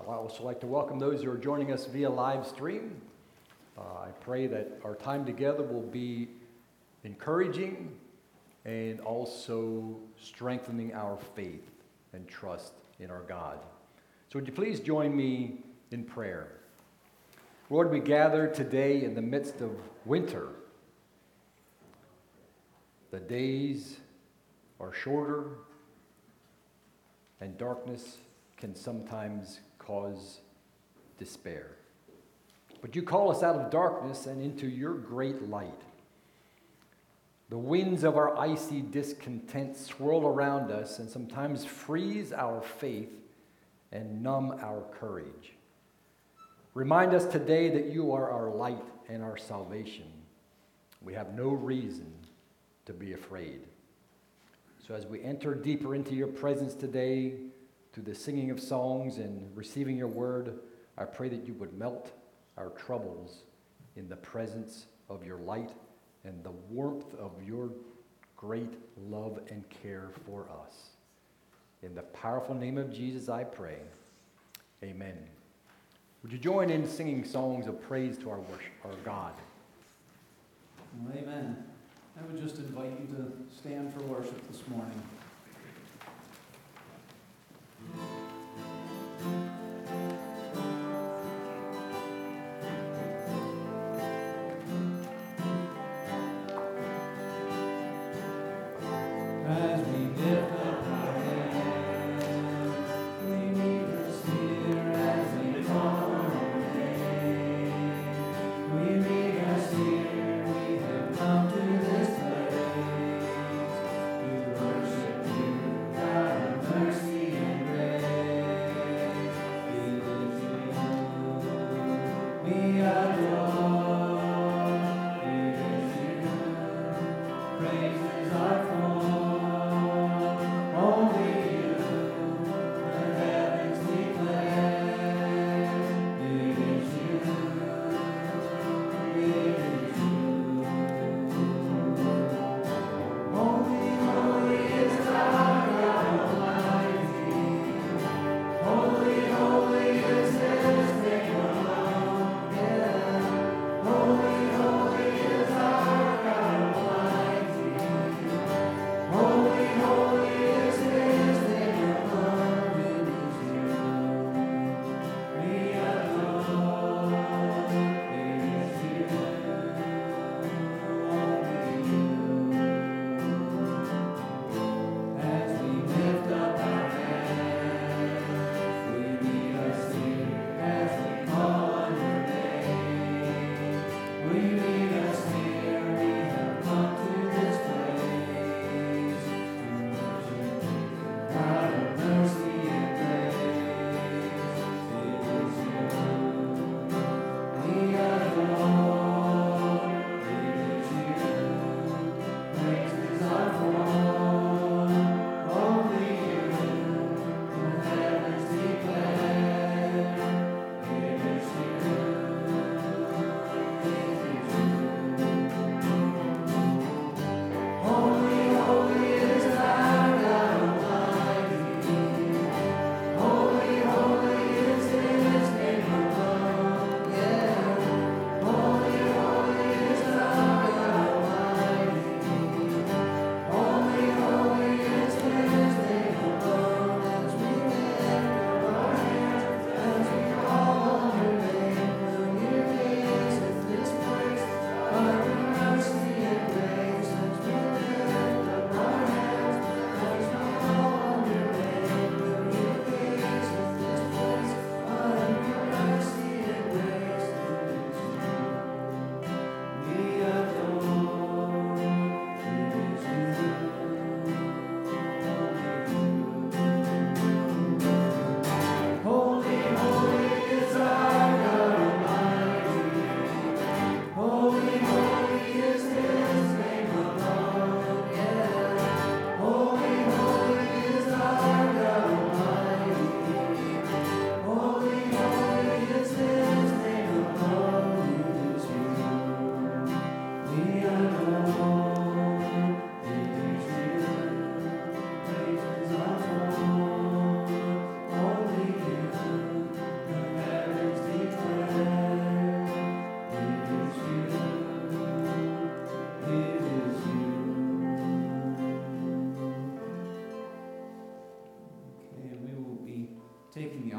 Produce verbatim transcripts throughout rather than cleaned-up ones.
I also like to welcome those who are joining us via live stream. Uh, I pray that our time together will be encouraging and also strengthening our faith and trust in our God. So would you please join me in prayer? Lord, we gather today in the midst of winter. The days are shorter, and darkness can sometimes cause despair. But you call us out of darkness and into your great light. The winds of our icy discontent swirl around us and sometimes freeze our faith and numb our courage. Remind us today that you are our light and our salvation. We have no reason to be afraid. So as we enter deeper into your presence today, through the singing of songs and receiving your word, I pray that you would melt our troubles in the presence of your light and the warmth of your great love and care for us. In the powerful name of Jesus, I pray. Amen. Would you join in singing songs of praise to our worship, our God? Amen. I would just invite you to stand for worship this morning. As we lift up our hands, we meet us here as we call our name. We meet us here, we have come to this place to worship you, God of mercy and grace. We lift you, we adore, we lift you, praises are for. Holy, holy is his name alone, yeah.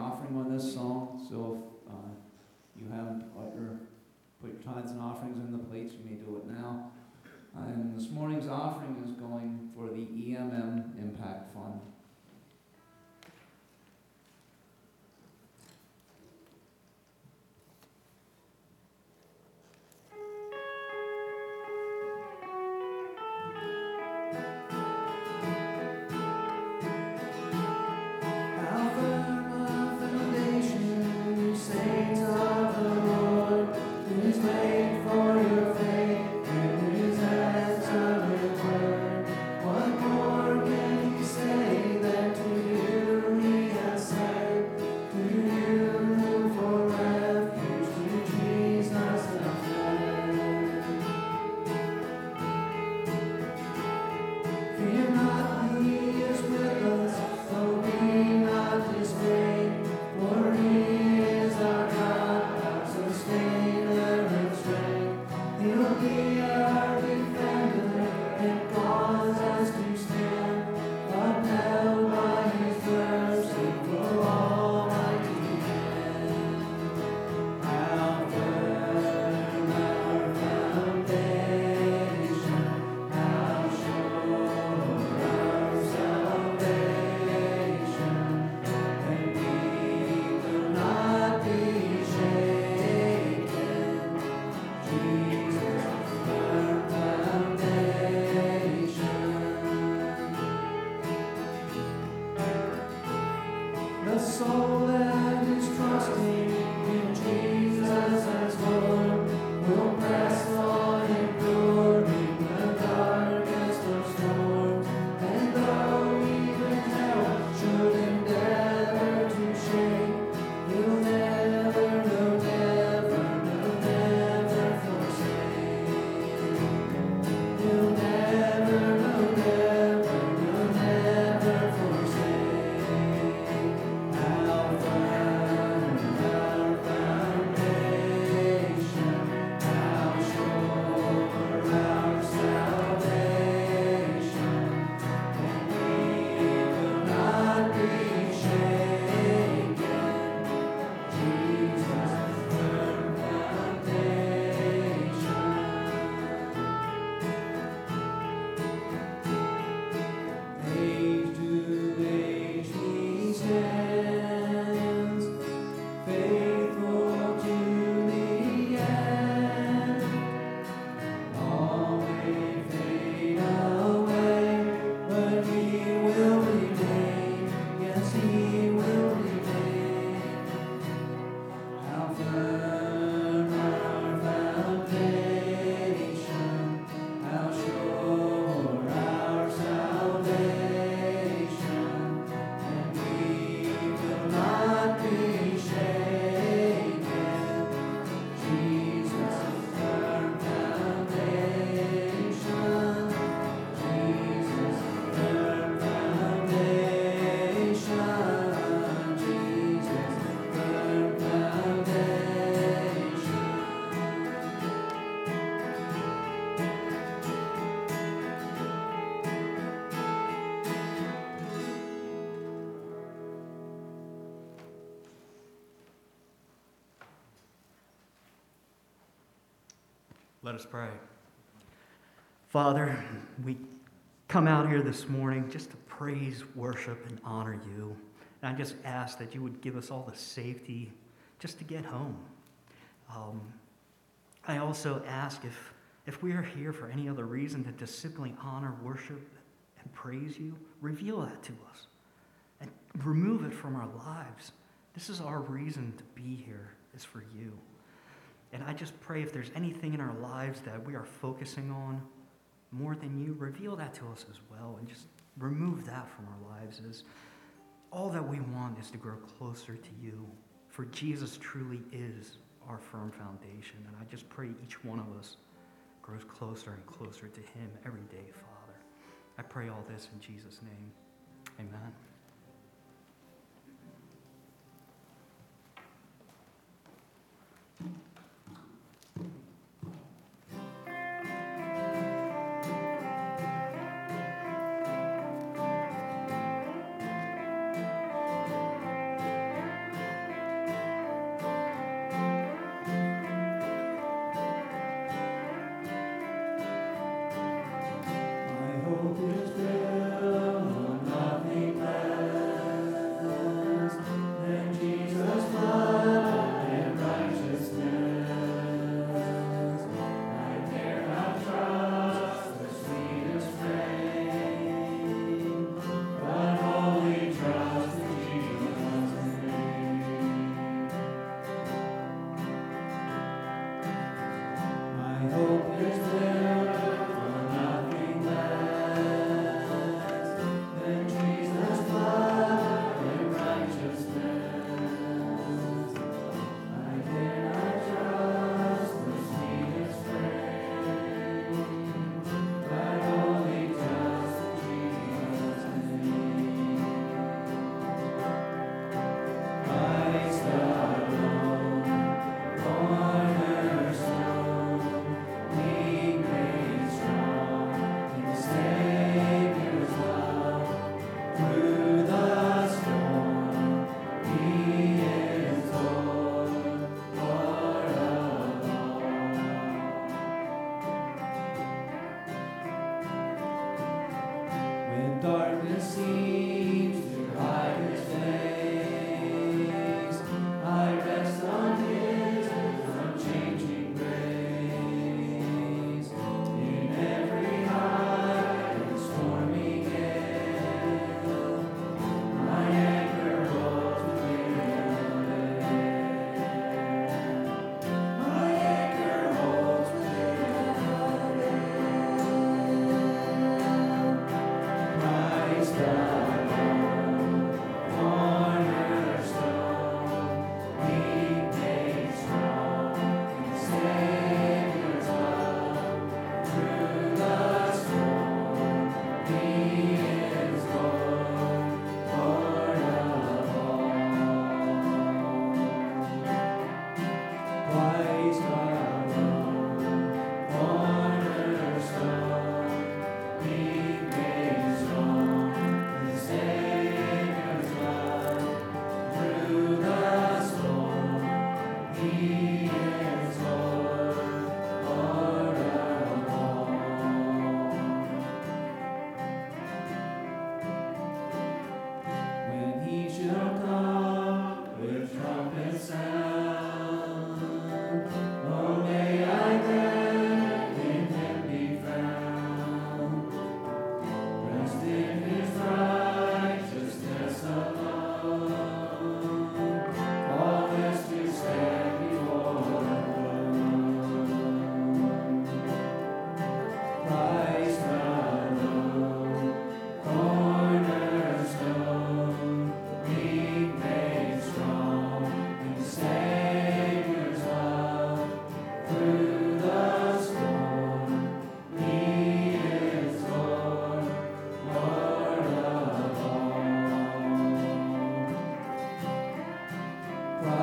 offering on this song, so if uh, you haven't put your, put your tithes and offerings in the plates, you may do it now. Uh, and this morning's offering is going for the E M M Impact Fund. Let us pray. Father, we come out here this morning just to praise, worship, and honor you. And I just ask that you would give us all the safety just to get home. Um, I also ask if, if we are here for any other reason than to simply honor, worship, and praise you, reveal that to us and remove it from our lives. This is our reason to be here, is for you. And I just pray if there's anything in our lives that we are focusing on more than you, reveal that to us as well and just remove that from our lives. As all that we want is to grow closer to you, for Jesus truly is our firm foundation. And I just pray each one of us grows closer and closer to him every day, Father. I pray all this in Jesus' name. Amen.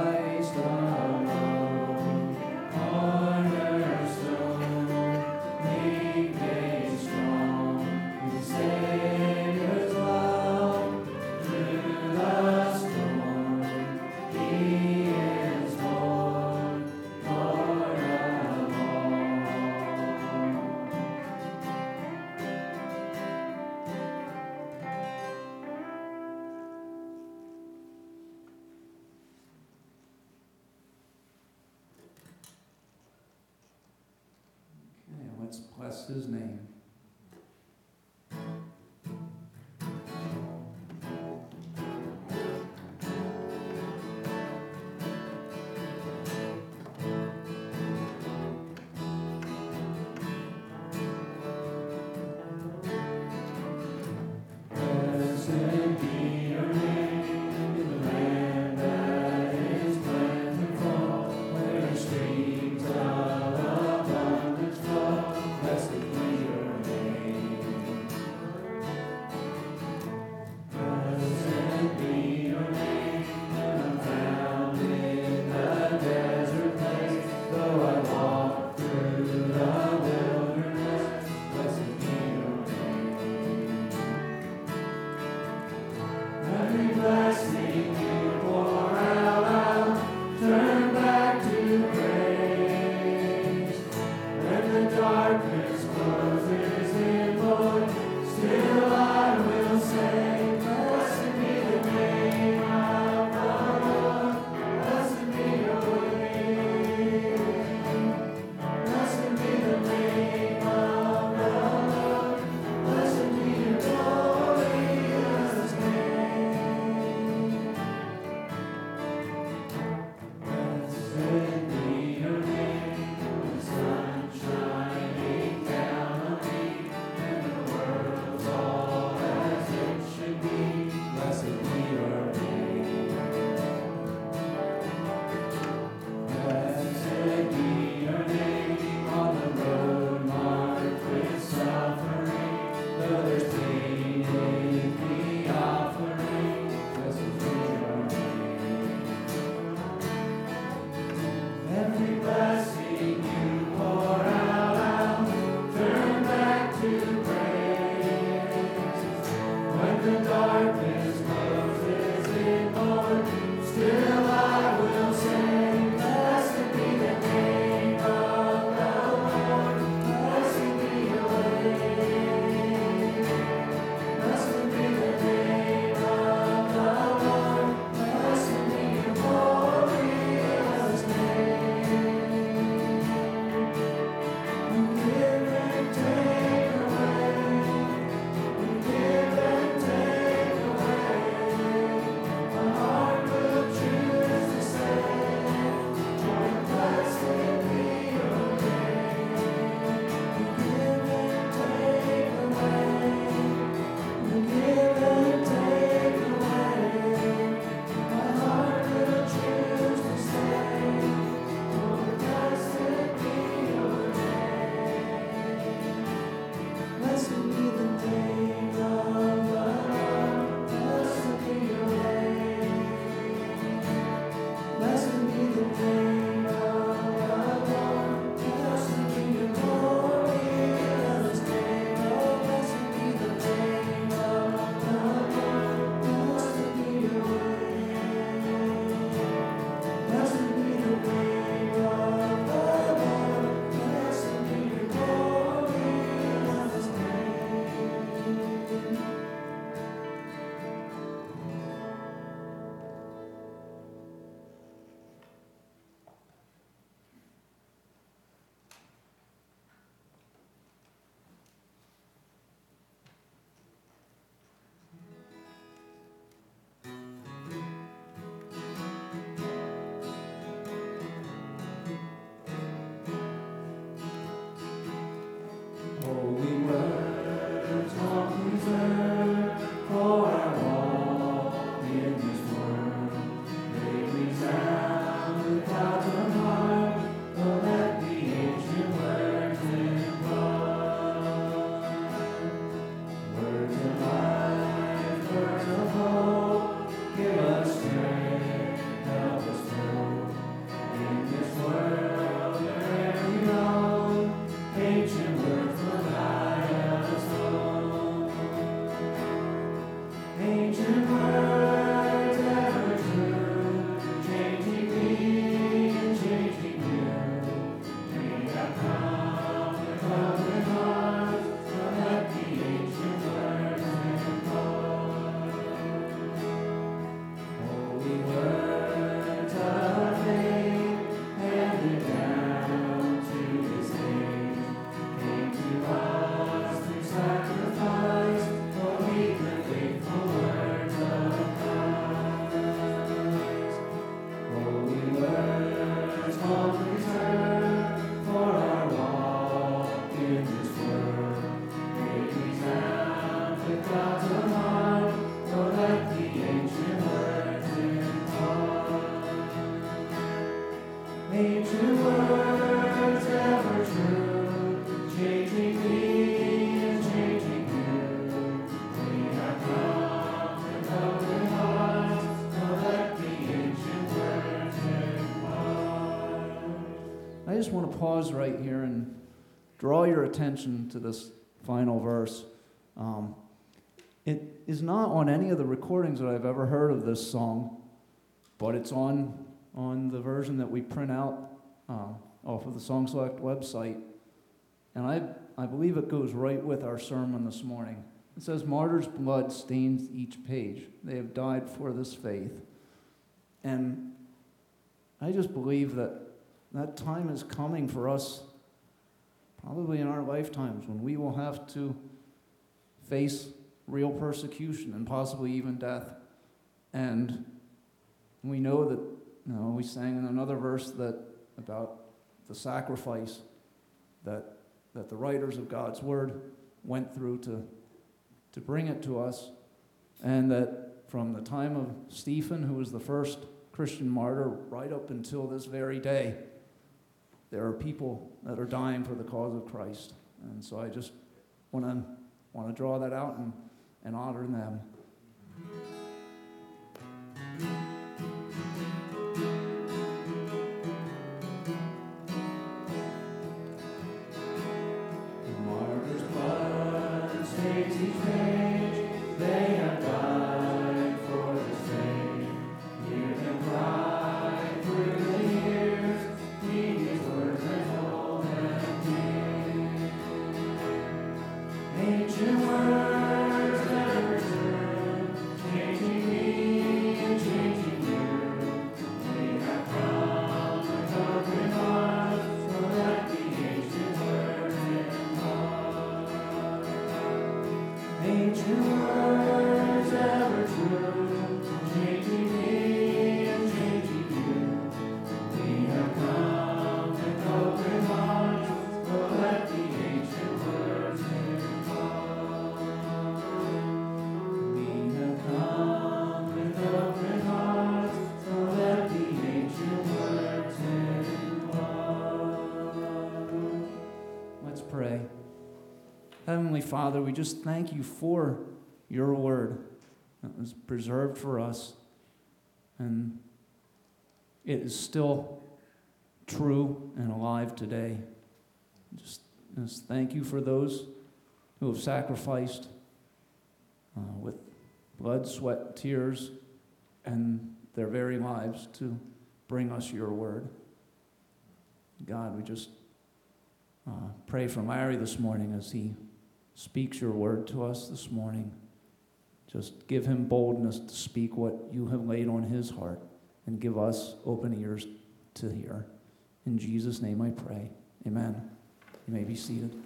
Christ alone, cornerstone, weak made strong, in Savior's love, through the storm, He is born, Lord of all. Okay, let's bless His name. Blessed be your name in the land that is plentiful, where streams of abundance flow. Blessed be your Ancient words ever true, changing me and changing you. We have come with open hearts, now let the ancient words impart. I just want to pause right here and draw your attention to this final verse. Um, it is not on any of the recordings that I've ever heard of this song, but it's on on the version that we print out uh, off of the Song Select website. And I, I believe it goes right with our sermon this morning. It says, "Martyr's blood stains each page. They have died for this faith." And I just believe that that time is coming for us, probably in our lifetimes, when we will have to face real persecution and possibly even death. And we know that, you know, we sang in another verse that about the sacrifice that that the writers of God's word went through to to bring it to us, and that from the time of Stephen, who was the first Christian martyr, right up until this very day, there are people that are dying for the cause of Christ. And so I just want to want to draw that out and, and honor them. Martyr's blood stains each page. They have died for this faith. Hear them cry through the years. Heed these words and hold them near. Ancient words ever true, changing me and changing you. We have come with open hearts, so let the ancient words impart. Ancient words ever true, changing me and changing you. We have come with open hearts, so let the ancient words impart. We have come with open hearts, so let the ancient words impart. Let's pray. Heavenly Father, we just thank you for your word that was preserved for us, and it is still true and alive today. Just, just thank you for those who have sacrificed uh, with blood, sweat, tears, and their very lives to bring us your word. God, we just uh, pray for Larry this morning as he speaks your word to us this morning. Just give him boldness to speak what you have laid on his heart, and give us open ears to hear. In Jesus' name I pray. Amen. You may be seated.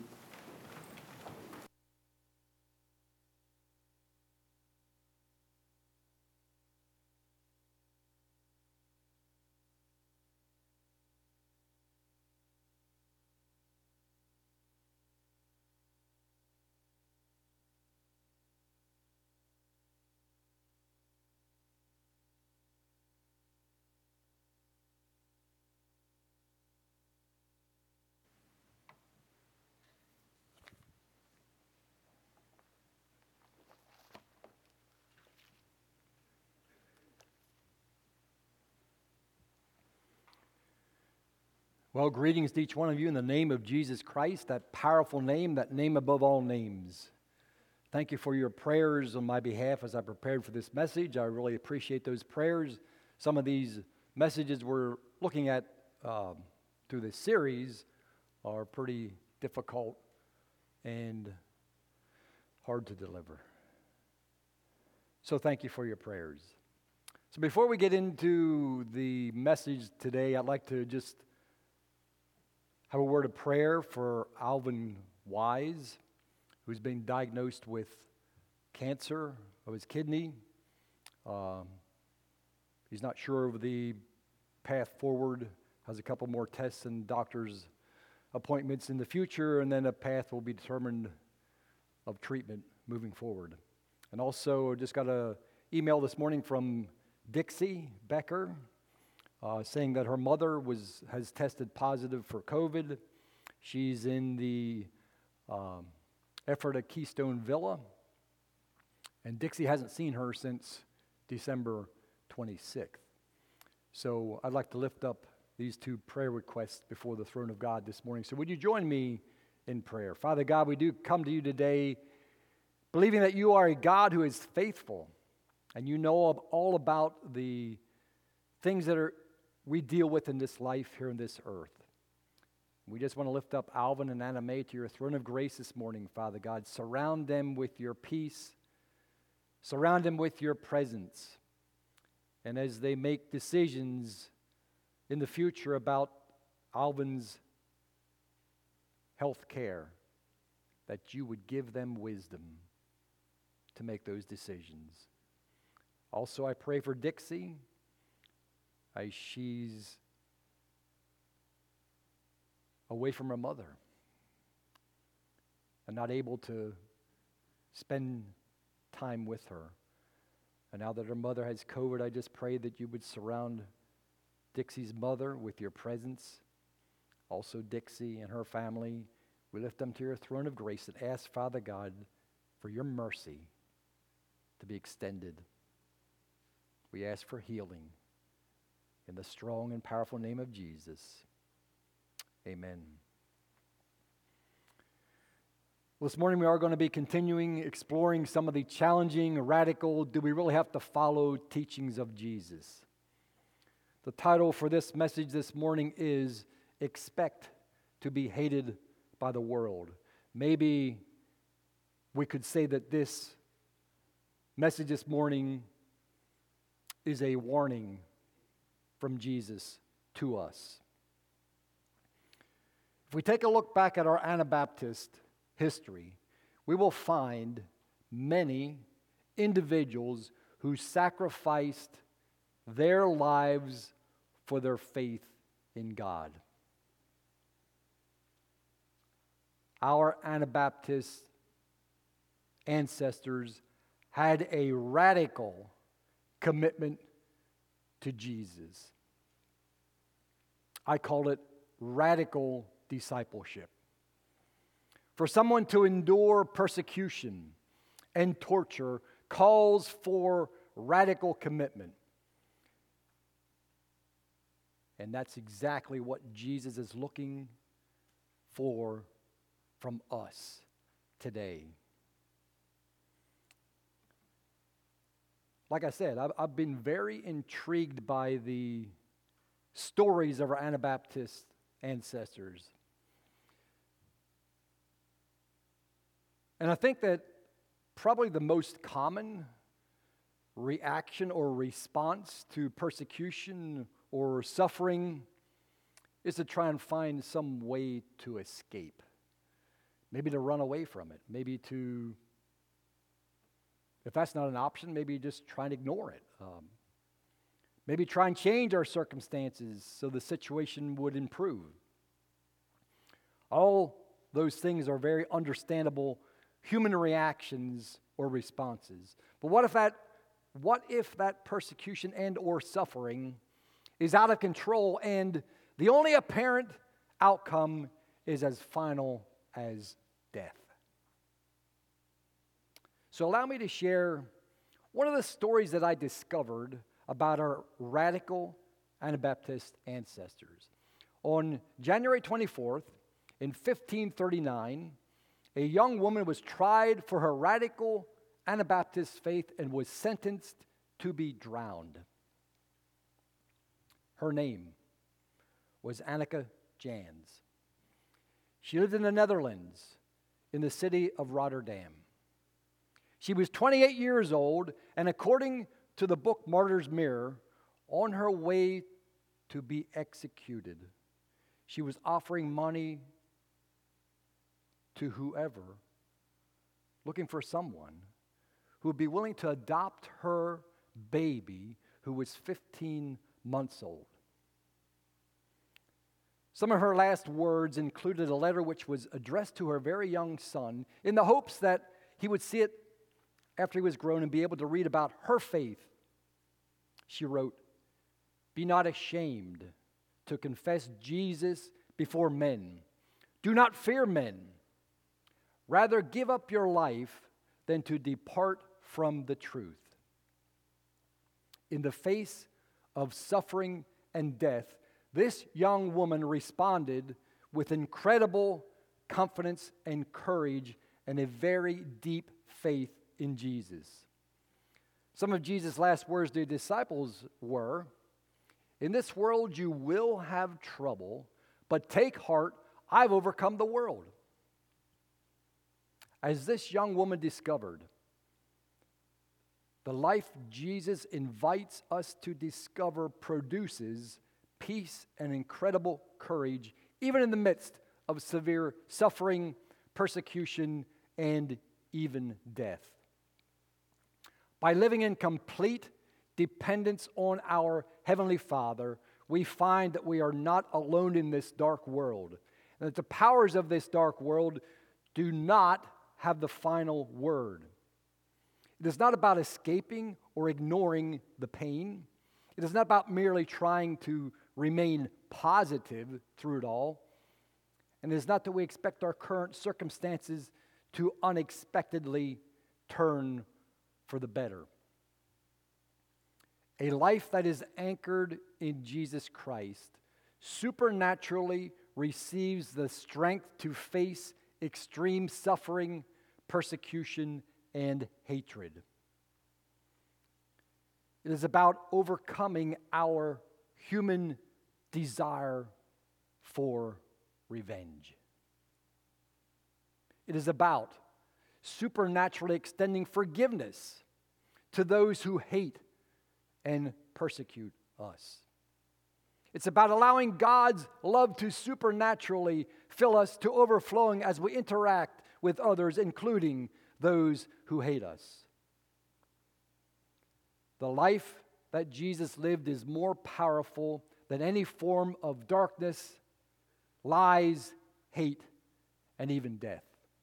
Well, greetings to each one of you in the name of Jesus Christ, that powerful name, that name above all names. Thank you for your prayers on my behalf as I prepared for this message. I really appreciate those prayers. Some of these messages we're looking at um, through this series are pretty difficult and hard to deliver. So thank you for your prayers. So before we get into the message today, I'd like to just have a word of prayer for Alvin Wise, who's been diagnosed with cancer of his kidney. Um, he's not sure of the path forward, has a couple more tests and doctor's appointments in the future, and then a path will be determined of treatment moving forward. And also just got an email this morning from Dixie Becker, uh, saying that her mother was has tested positive for COVID. She's in the um, Ephrata Keystone Villa, and Dixie hasn't seen her since December twenty-sixth. So I'd like to lift up these two prayer requests before the throne of God this morning. So would you join me in prayer? Father God, we do come to you today believing that you are a God who is faithful, and you know all about the things that are we deal with in this life here on this earth. We just want to lift up Alvin and Anna Mae to your throne of grace this morning, Father God. Surround them with your peace. Surround them with your presence. And as they make decisions in the future about Alvin's health care, that you would give them wisdom to make those decisions. Also, I pray for Dixie as she's away from her mother and not able to spend time with her. And now that her mother has COVID, I just pray that you would surround Dixie's mother with your presence. Also Dixie and her family, we lift them to your throne of grace and ask, Father God, for your mercy to be extended. We ask for healing in the strong and powerful name of Jesus. Amen. Well, this morning we are going to be continuing exploring some of the challenging, radical, do we really have to follow teachings of Jesus? The title for this message this morning is Expect to be Hated by the World. Maybe we could say that this message this morning is a warning from Jesus to us. If we take a look back at our Anabaptist history, we will find many individuals who sacrificed their lives for their faith in God. Our Anabaptist ancestors had a radical commitment to Jesus. I call it radical discipleship. For someone to endure persecution and torture calls for radical commitment. And that's exactly what Jesus is looking for from us today. Like I said, I've, I've been very intrigued by the stories of our Anabaptist ancestors. And I think that probably the most common reaction or response to persecution or suffering is to try and find some way to escape. Maybe to run away from it. Maybe to, if that's not an option, maybe just try and ignore it. Um, maybe try and change our circumstances so the situation would improve. All those things are very understandable human reactions or responses. But what if that, what if that persecution and or suffering is out of control and the only apparent outcome is as final as death? So allow me to share one of the stories that I discovered about our radical Anabaptist ancestors. On January twenty-fourth, in fifteen thirty-nine, a young woman was tried for her radical Anabaptist faith and was sentenced to be drowned. Her name was Anneke Jans. She lived in the Netherlands, in the city of Rotterdam. She was twenty-eight years old, and according to the book Martyr's Mirror, on her way to be executed, she was offering money to whoever, looking for someone who would be willing to adopt her baby who was fifteen months old. Some of her last words included a letter which was addressed to her very young son in the hopes that he would see it after he was grown and be able to read about her faith. She wrote, Be not ashamed to confess Jesus before men. Do not fear men. Rather, give up your life than to depart from the truth. In the face of suffering and death, this young woman responded with incredible confidence and courage and a very deep faith in Jesus. Some of Jesus' last words to the disciples were, "In this world you will have trouble, but take heart, I've overcome the world." As this young woman discovered, the life Jesus invites us to discover produces peace and incredible courage, even in the midst of severe suffering, persecution, and even death. By living in complete dependence on our Heavenly Father, we find that we are not alone in this dark world, and that the powers of this dark world do not have the final word. It is not about escaping or ignoring the pain. It is not about merely trying to remain positive through it all. And it is not that we expect our current circumstances to unexpectedly turn for the better. A life that is anchored in Jesus Christ supernaturally receives the strength to face extreme suffering, persecution, and hatred. It is about overcoming our human desire for revenge. It is about supernaturally extending forgiveness to those who hate and persecute us. It's about allowing God's love to supernaturally fill us to overflowing as we interact with others, including those who hate us. The life that Jesus lived is more powerful than any form of darkness, lies, hate, and even death.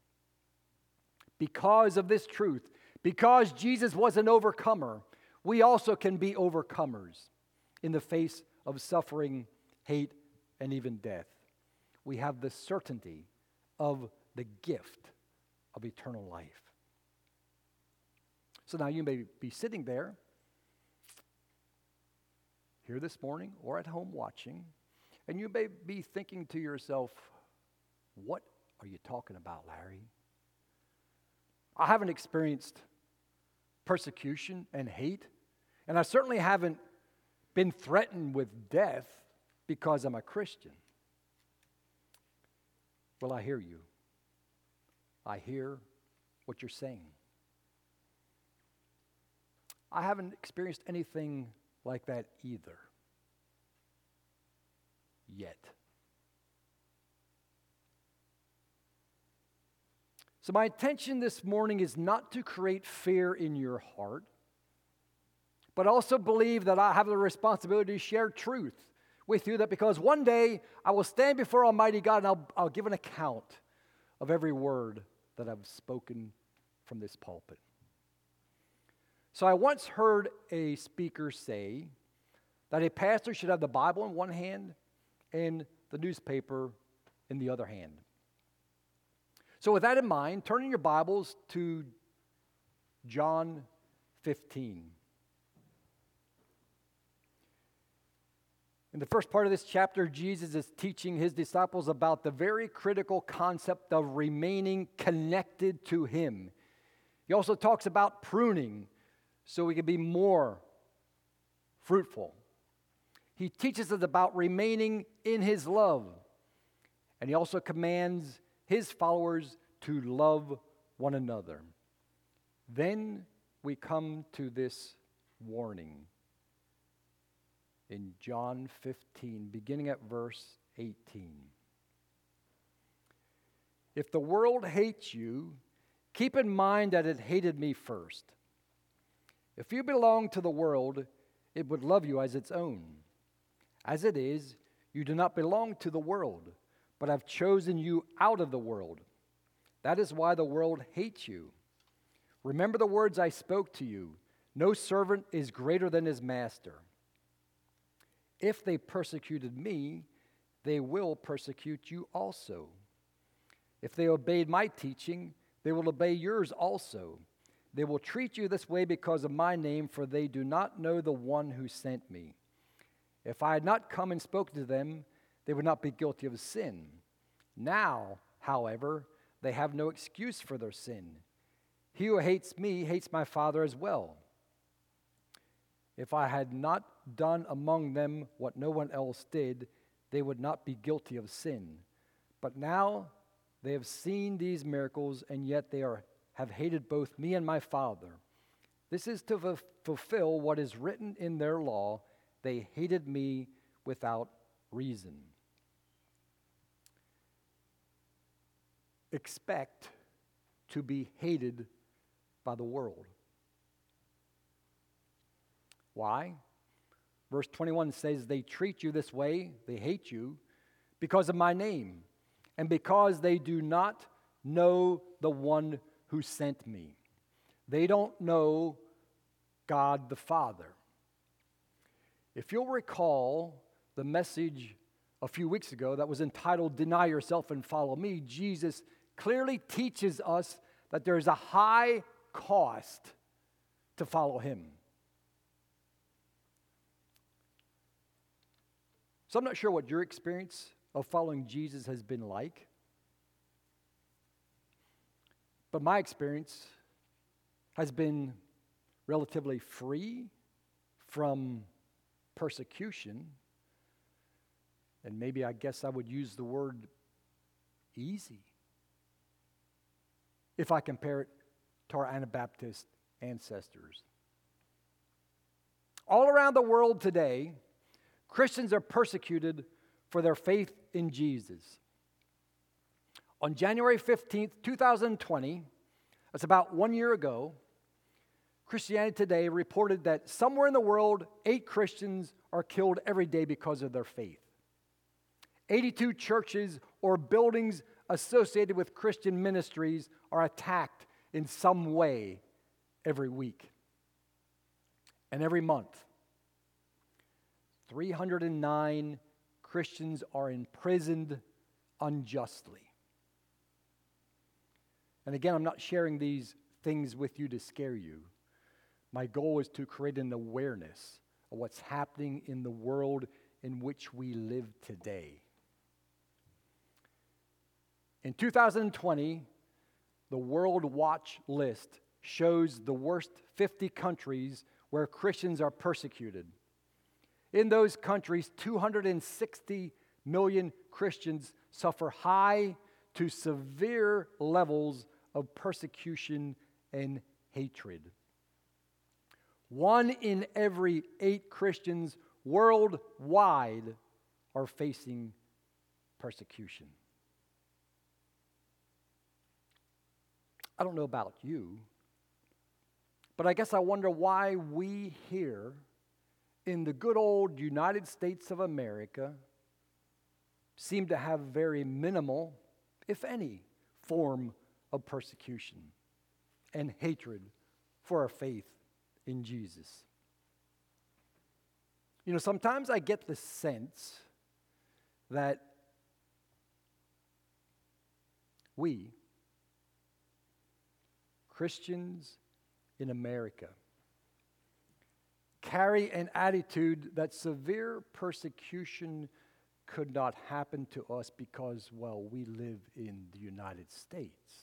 Because of this truth, because Jesus was an overcomer, we also can be overcomers in the face of suffering, hate, and even death. We have the certainty of the gift of eternal life. So now you may be sitting there, here this morning or at home watching, and you may be thinking to yourself, what are you talking about, Larry? I haven't experienced persecution and hate, and I certainly haven't been threatened with death because I'm a Christian. Well, I hear you. I hear what you're saying. I haven't experienced anything like that either. Yet. So my intention this morning is not to create fear in your heart, but also believe that I have the responsibility to share truth with you, that because one day I will stand before Almighty God and I'll, I'll give an account of every word that I've spoken from this pulpit. So I once heard a speaker say that a pastor should have the Bible in one hand and the newspaper in the other hand. So with that in mind, turn in your Bibles to John fifteen. In the first part of this chapter, Jesus is teaching his disciples about the very critical concept of remaining connected to him. He also talks about pruning so we can be more fruitful. He teaches us about remaining in his love. And he also commands his followers to love one another. Then we come to this warning in John fifteen, beginning at verse eighteen. If the world hates you, keep in mind that it hated me first. If you belong to the world, it would love you as its own. As it is, you do not belong to the world, but I've chosen you out of the world. That is why the world hates you. Remember the words I spoke to you. No servant is greater than his master. If they persecuted me, they will persecute you also. If they obeyed my teaching, they will obey yours also. They will treat you this way because of my name, for they do not know the one who sent me. If I had not come and spoken to them, they would not be guilty of sin. Now, however, they have no excuse for their sin. He who hates me hates my Father as well. If I had not done among them what no one else did, they would not be guilty of sin. But now they have seen these miracles, and yet they are, have hated both me and my Father. This is to f- fulfill what is written in their law. They hated me without reason. Expect to be hated by the world. Why? Verse twenty-one says, they treat you this way, they hate you, because of my name, and because they do not know the one who sent me. They don't know God the Father. If you'll recall the message a few weeks ago that was entitled, Deny Yourself and Follow Me, Jesus clearly teaches us that there is a high cost to follow him. So I'm not sure what your experience of following Jesus has been like, but my experience has been relatively free from persecution, and maybe I guess I would use the word easy if I compare it to our Anabaptist ancestors. All around the world today, Christians are persecuted for their faith in Jesus. On January fifteenth, twenty twenty, that's about one year ago, Christianity Today reported that somewhere in the world, eight Christians are killed every day because of their faith. eighty-two churches or buildings associated with Christian ministries are attacked in some way every week. And every month, three hundred nine Christians are imprisoned unjustly. And again, I'm not sharing these things with you to scare you. My goal is to create an awareness of what's happening in the world in which we live today. In two thousand twenty, the World Watch list shows the worst fifty countries where Christians are persecuted. In those countries, two hundred sixty million Christians suffer high to severe levels of persecution and hatred. One in every eight Christians worldwide are facing persecution. I don't know about you, but I guess I wonder why we here in the good old United States of America seem to have very minimal, if any, form of persecution and hatred for our faith in Jesus. You know, sometimes I get the sense that we, Christians in America, carry an attitude that severe persecution could not happen to us because, well, we live in the United States.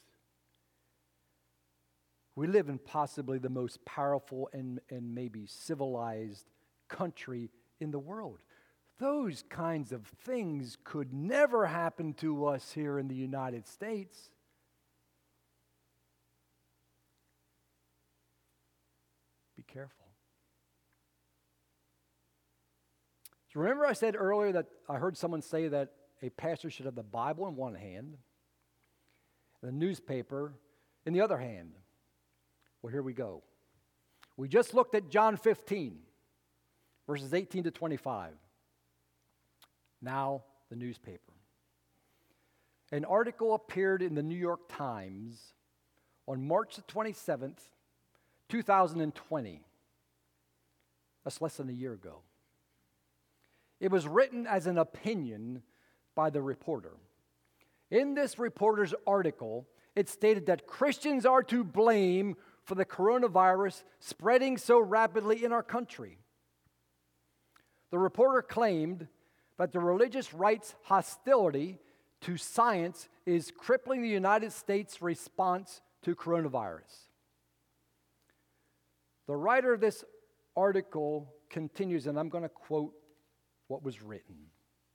We live in possibly the most powerful and, and maybe civilized country in the world. Those kinds of things could never happen to us here in the United States. Be careful. So remember I said earlier that I heard someone say that a pastor should have the Bible in one hand, the newspaper in the other hand. Well, here we go. We just looked at John fifteen, verses eighteen to twenty-five. Now, the newspaper. An article appeared in the New York Times on March the twenty-seventh, two thousand twenty. That's less than a year ago. It was written as an opinion by the reporter. In this reporter's article, it stated that Christians are to blame for the coronavirus spreading so rapidly in our country. The reporter claimed that the religious right's hostility to science is crippling the United States' response to coronavirus. The writer of this article continues, and I'm going to quote what was written.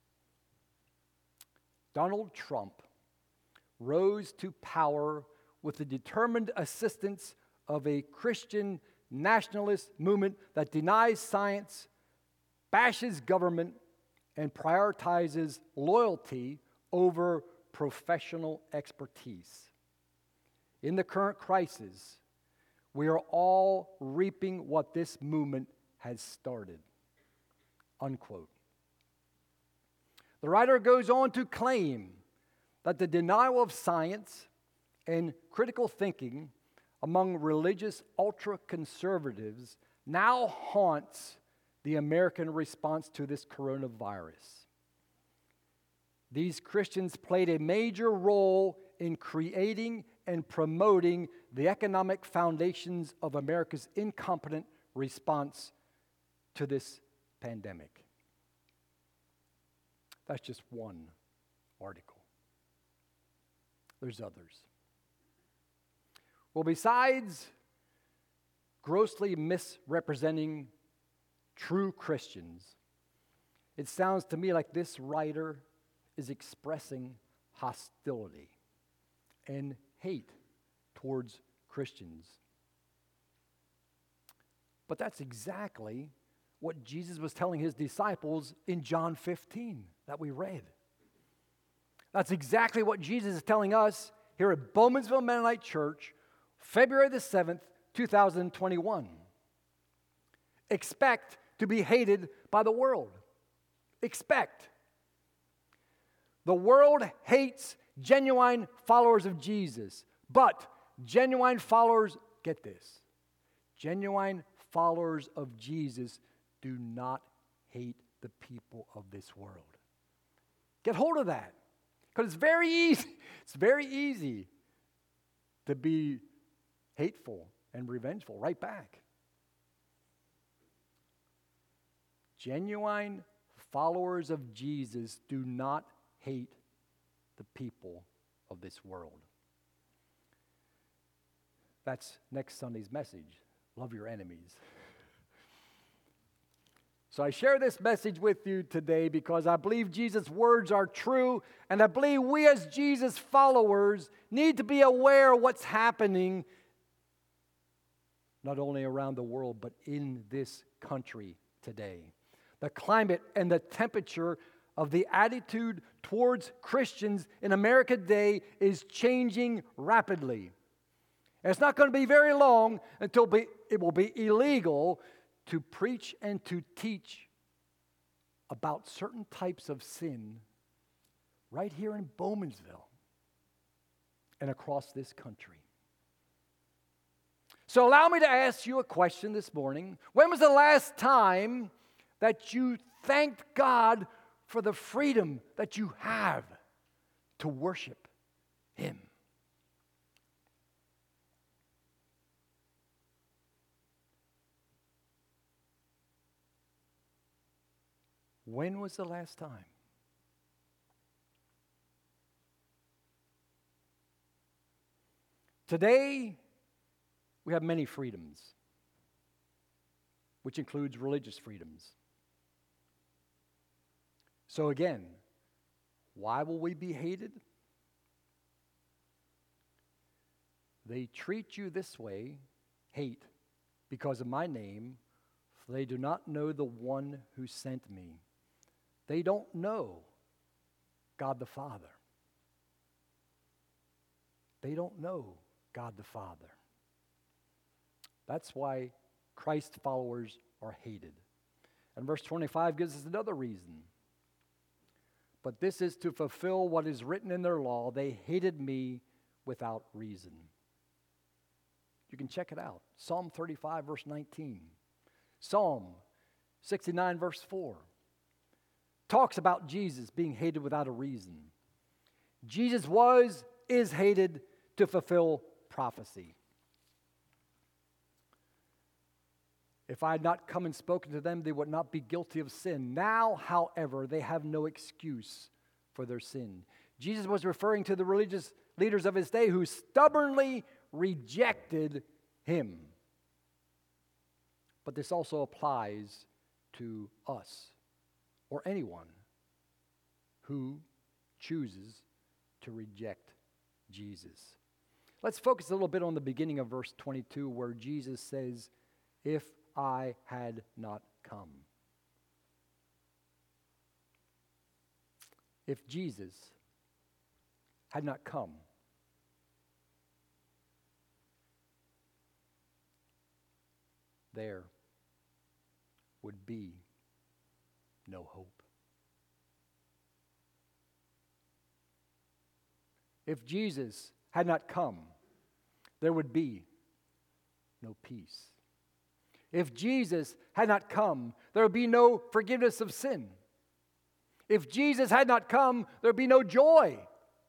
Donald Trump rose to power with the determined assistance of a Christian nationalist movement that denies science, bashes government, and prioritizes loyalty over professional expertise. In the current crisis, we are all reaping what this movement has started. Unquote. The writer goes on to claim that the denial of science and critical thinking among religious ultra-conservatives now haunts the American response to this coronavirus. These Christians played a major role in creating and promoting the economic foundations of America's incompetent response to this pandemic. That's just one article. There's others. Well, besides grossly misrepresenting true Christians, it sounds to me like this writer is expressing hostility and hate towards Christians. But that's exactly what Jesus was telling his disciples in John fifteen that we read. That's exactly what Jesus is telling us here at Bowmansville Mennonite Church, February the seventh, two thousand twenty-one. Expect to be hated by the world. Expect. The world hates genuine followers of Jesus, but genuine followers, get this, genuine followers of Jesus do not hate the people of this world. Get hold of that, because it's very easy. It's very easy to be hateful and revengeful right back. Genuine followers of Jesus do not hate the people of this world. That's next Sunday's message. Love your enemies. So I share this message with you today because I believe Jesus' words are true, and I believe we as Jesus followers need to be aware of what's happening not only around the world, but in this country today. The climate and the temperature of the attitude towards Christians in America today is changing rapidly. And it's not going to be very long until be, it will be illegal to preach and to teach about certain types of sin right here in Bowmansville and across this country. So allow me to ask you a question this morning. When was the last time that you thanked God for the freedom that you have to worship Him? When was the last time? Today, we have many freedoms, which includes religious freedoms. So again, why will we be hated? They treat you this way, hate, because of my name, for they do not know the one who sent me. They don't know God the Father. They don't know God the Father. That's why Christ followers are hated. And verse twenty-five gives us another reason. But this is to fulfill what is written in their law. They hated me without reason. You can check it out. Psalm thirty-five, verse nineteen. Psalm sixty-nine, verse four. talks about Jesus being hated without a reason. Jesus was, is hated to fulfill prophecy. If I had not come and spoken to them, they would not be guilty of sin. Now, however, they have no excuse for their sin. Jesus was referring to the religious leaders of his day who stubbornly rejected him. But this also applies to us or anyone who chooses to reject Jesus. Let's focus a little bit on the beginning of verse twenty-two, where Jesus says, "If I had not come." If Jesus had not come, there would be no hope. If Jesus had not come, there would be no peace. If Jesus had not come, there would be no forgiveness of sin. If Jesus had not come, there would be no joy.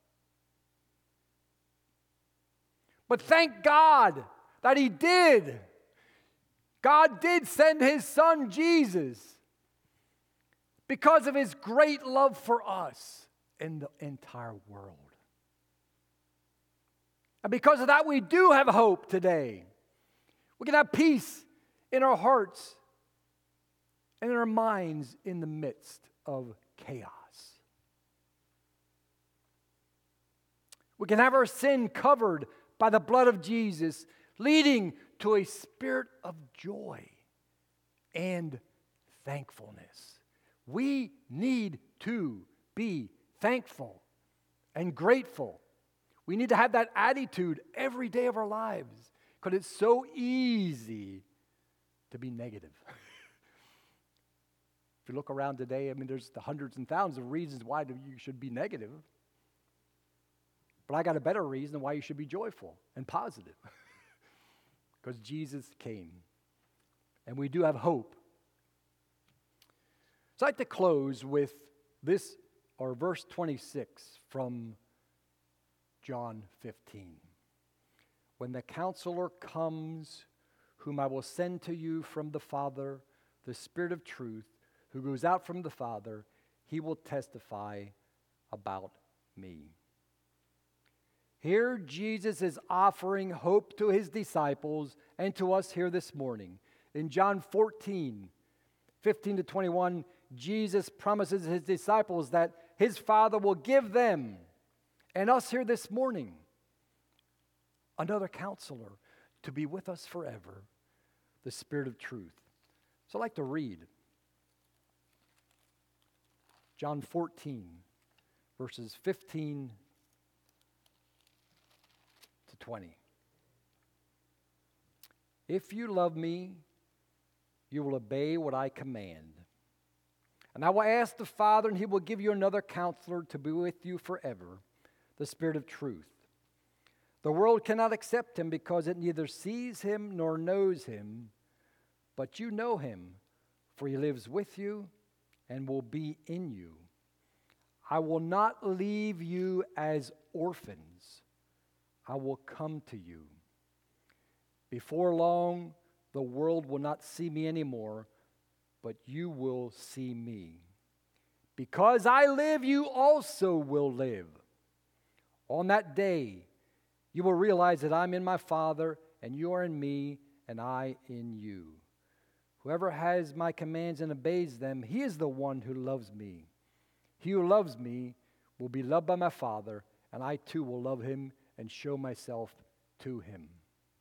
But thank God that He did. God did send His Son Jesus because of His great love for us and the entire world. And because of that, we do have hope today. We can have peace in our hearts and in our minds in the midst of chaos. We can have our sin covered by the blood of Jesus, leading to a spirit of joy and thankfulness. We need to be thankful and grateful. We need to have that attitude every day of our lives, because it's so easy to be negative. If you look around today, I mean, there's the hundreds and thousands of reasons why you should be negative. But I got a better reason why you should be joyful and positive. Because Jesus came. And we do have hope. So I'd like to close with this, or verse twenty-six from John fifteen. When the Counselor comes, whom I will send to you from the Father, the Spirit of truth, who goes out from the Father, He will testify about me. Here Jesus is offering hope to His disciples and to us here this morning. In John fourteen, fifteen to twenty-one, Jesus promises His disciples that His Father will give them, and us here this morning, another Counselor to be with us forever, the Spirit of truth. So I'd like to read John fourteen, verses fifteen to twenty. If you love me, you will obey what I command. And I will ask the Father, and He will give you another Counselor to be with you forever, the Spirit of truth. The world cannot accept Him because it neither sees Him nor knows Him, but you know Him, for He lives with you and will be in you. I will not leave you as orphans. I will come to you. Before long, the world will not see me anymore, but you will see me. Because I live, you also will live. On that day, you will realize that I'm in my Father, and you are in me, and I in you. Whoever has my commands and obeys them, he is the one who loves me. He who loves me will be loved by my Father, and I too will love him and show myself to him.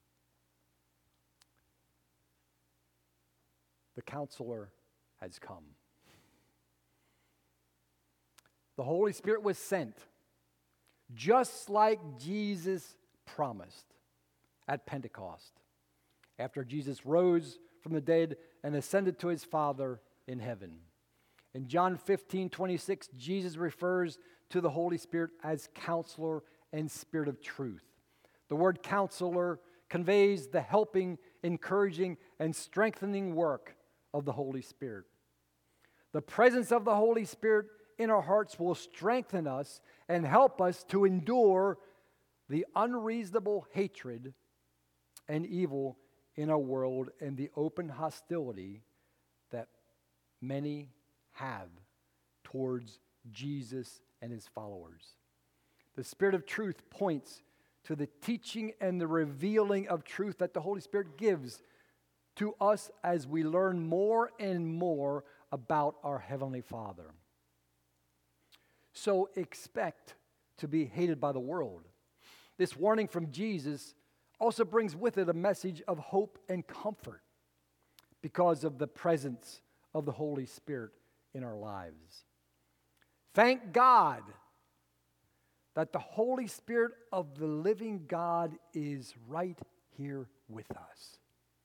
The Counselor has come. The Holy Spirit was sent, just like Jesus promised at Pentecost, after Jesus rose from the dead and ascended to his Father in heaven. In John fifteen twenty-six, Jesus refers to the Holy Spirit as Counselor and Spirit of truth. The word Counselor conveys the helping, encouraging, and strengthening work of the Holy Spirit. The presence of the Holy Spirit in our hearts will strengthen us and help us to endure the unreasonable hatred and evil in our world and the open hostility that many have towards Jesus and his followers. The Spirit of truth points to the teaching and the revealing of truth that the Holy Spirit gives to us as we learn more and more about our Heavenly Father. So expect to be hated by the world. This warning from Jesus also brings with it a message of hope and comfort because of the presence of the Holy Spirit in our lives. Thank God that the Holy Spirit of the living God is right here with us.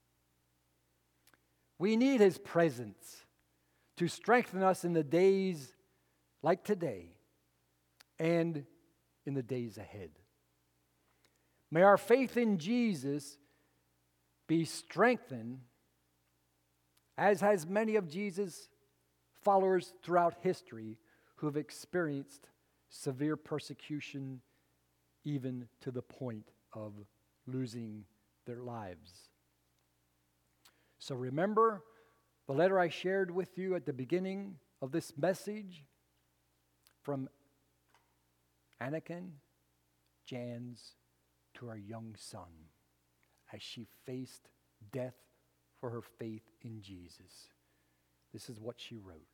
We need his presence to strengthen us in the days like today and in the days ahead. May our faith in Jesus be strengthened, as has many of Jesus' followers throughout history who have experienced severe persecution, even to the point of losing their lives. So remember the letter I shared with you at the beginning of this message from Anakin Jans to our young son as she faced death for her faith in Jesus. This is what she wrote.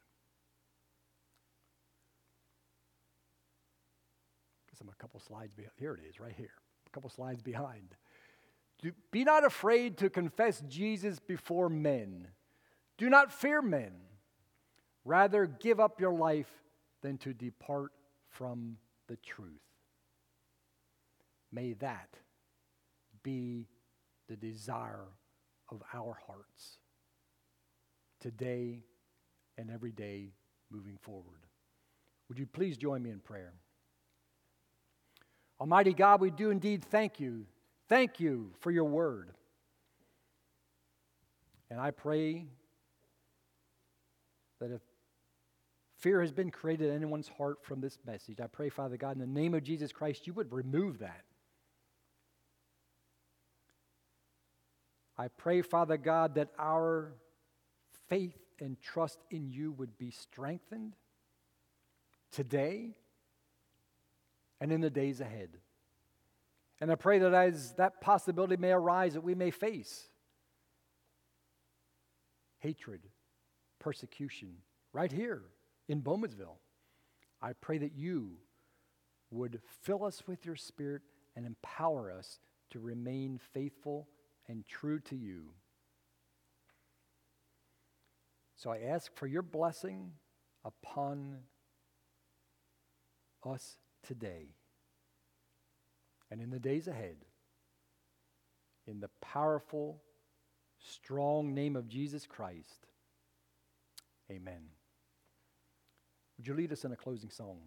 Because I'm a couple slides behind. Here it is, right here. A couple slides behind. Do, be not afraid to confess Jesus before men. Do not fear men. Rather, give up your life than to depart from the truth. May that be the desire of our hearts today and every day moving forward. Would you please join me in prayer? Almighty God, we do indeed thank you. Thank you for your word. And I pray that if fear has been created in anyone's heart from this message, I pray, Father God, in the name of Jesus Christ, you would remove that. I pray, Father God, that our faith and trust in you would be strengthened today and in the days ahead. And I pray that as that possibility may arise, that we may face hatred, persecution, right here in Bowmansville. I pray that you would fill us with your Spirit and empower us to remain faithful and true to you. So I ask for your blessing upon us today and in the days ahead. In the powerful, strong name of Jesus Christ, amen. Would you lead us in a closing song?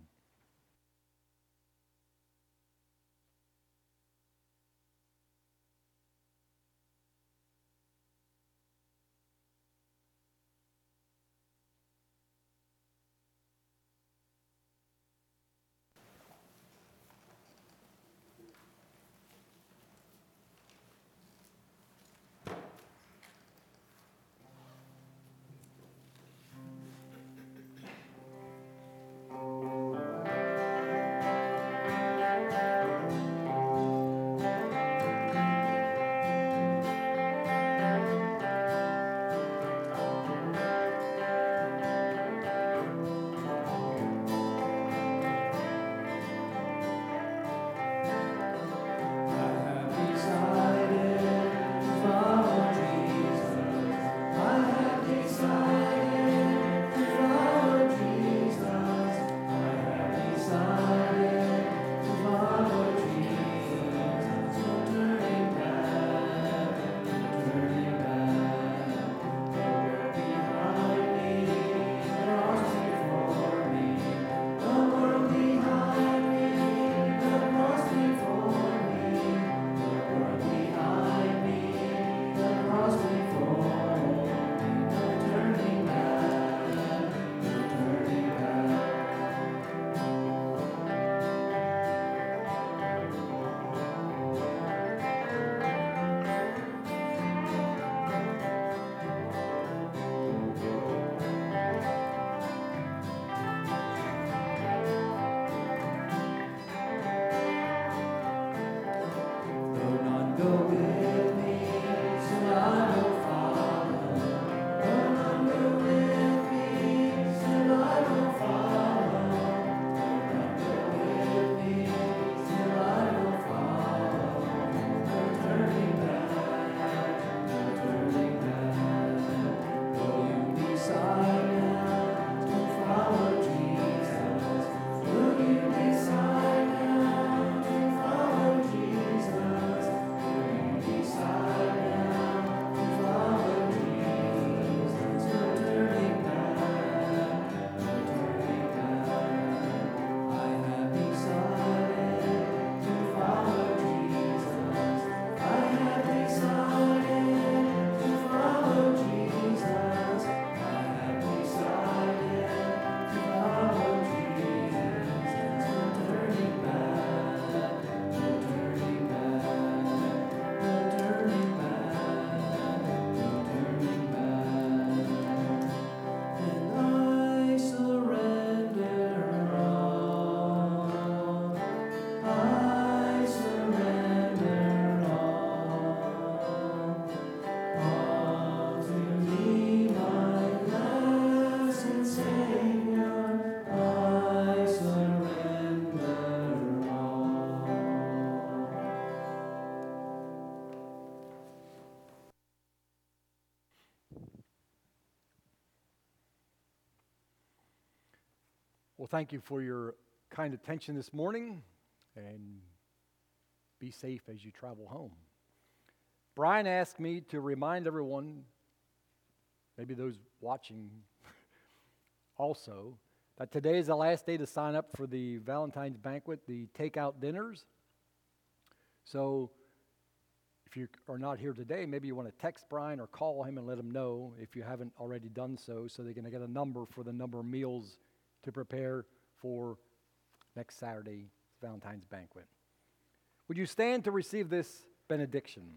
thank you for your kind attention this morning, and be safe as you travel home. Brian asked me to remind everyone, maybe those watching also, that today is the last day to sign up for the Valentine's banquet, the takeout dinners. So if you are not here today, maybe you want to text Brian or call him and let him know if you haven't already done so, so they're going to get a number for the number of meals to prepare for next Saturday's Valentine's banquet. Would you stand to receive this benediction?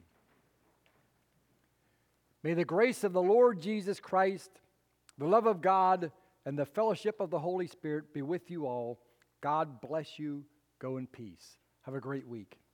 May the grace of the Lord Jesus Christ, the love of God, and the fellowship of the Holy Spirit be with you all. God bless you. Go in peace. Have a great week.